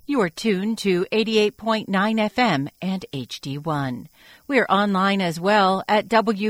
You are tuned to 88.9 FM and HD1. We're online as well at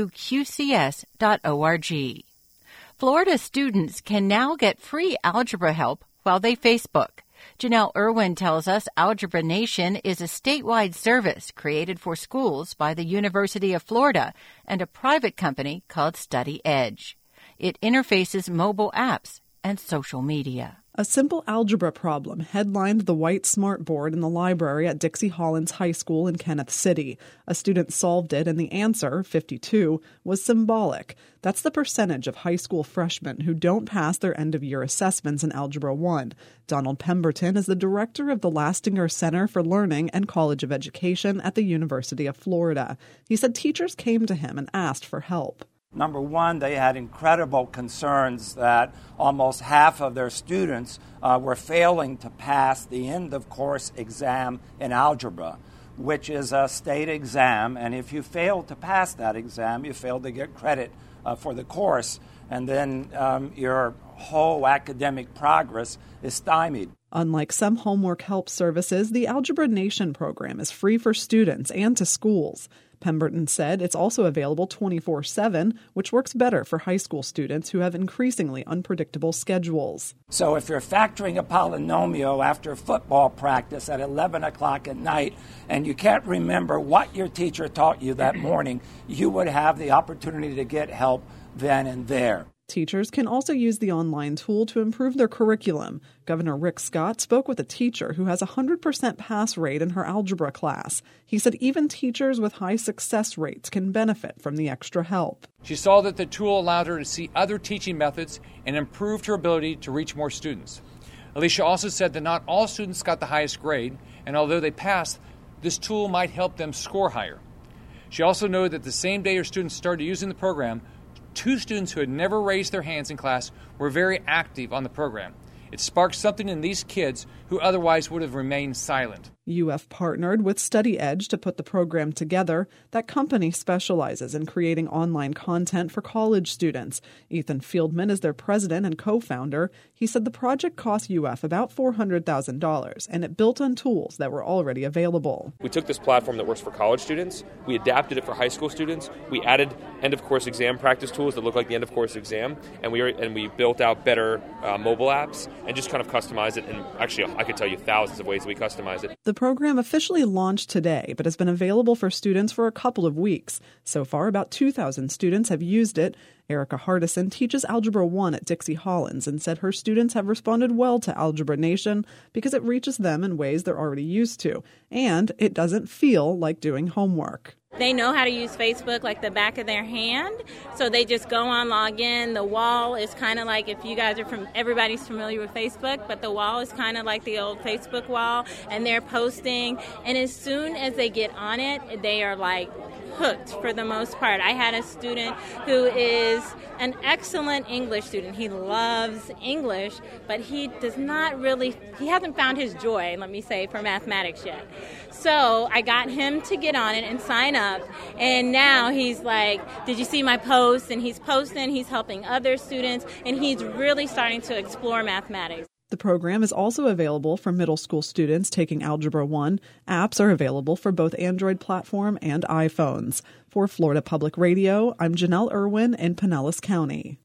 wqcs.org. Florida students can now get free algebra help while they Facebook. Janelle Irwin tells us Algebra Nation is a statewide service created for schools by the University of Florida and a private company called Study Edge. It interfaces mobile apps and social media. A simple algebra problem headlined the white smartboard in the library at Dixie Hollins High School in Kenneth City. A student solved it, and the answer, 52, was symbolic. That's the percentage of high school freshmen who don't pass their end-of-year assessments in Algebra 1. Donald Pemberton is the director of the Lastinger Center for Learning and College of Education at the University of Florida. He said teachers came to him and asked for help. Number one, they had incredible concerns that almost half of their students were failing to pass the end-of-course exam in algebra, which is a state exam. And if you fail to pass that exam, you fail to get credit for the course. And then your whole academic progress is stymied. Unlike some homework help services, the Algebra Nation program is free for students and to schools. Pemberton said it's also available 24/7, which works better for high school students who have increasingly unpredictable schedules. So if you're factoring a polynomial after football practice at 11 o'clock at night and you can't remember what your teacher taught you that morning, you would have the opportunity to get help then and there. Teachers can also use the online tool to improve their curriculum. Governor Rick Scott spoke with a teacher who has a 100% pass rate in her algebra class. He said even teachers with high success rates can benefit from the extra help. She saw that the tool allowed her to see other teaching methods and improved her ability to reach more students. Alicia also said that not all students got the highest grade, and although they passed, this tool might help them score higher. She also noted that the same day her students started using the program, 2 students who had never raised their hands in class were very active on the program. It sparked something in these kids who otherwise would have remained silent. UF partnered with Study Edge to put the program together. That company specializes in creating online content for college students. Ethan Fieldman is their president and co-founder. He said the project cost UF about $400,000, and it built on tools that were already available. We took this platform that works for college students, we adapted it for high school students, we added end-of-course exam practice tools that look like the end-of-course exam, and we built out better mobile apps and just kind of customized it. And actually, I could tell you thousands of ways that we customize it. The program officially launched today, but has been available for students for a couple of weeks. So far, about 2,000 students have used it. Erica Hardison teaches Algebra 1 at Dixie Hollins and said her students have responded well to Algebra Nation because it reaches them in ways they're already used to, and it doesn't feel like doing homework. They know how to use Facebook like the back of their hand, so they just go on, log in. The wall is kind of like, if you guys are everybody's familiar with Facebook, but the wall is kind of like the old Facebook wall, and they're posting, and as soon as they get on it, they are like hooked for the most part. I had a student who is an excellent English student. He loves English, but he hasn't found his joy, let me say, for mathematics yet. So I got him to get on it and sign up, and now he's like, did you see my post? And he's posting, he's helping other students, and he's really starting to explore mathematics. The program is also available for middle school students taking Algebra 1. Apps are available for both Android platform and iPhones. For Florida Public Radio, I'm Janelle Irwin in Pinellas County.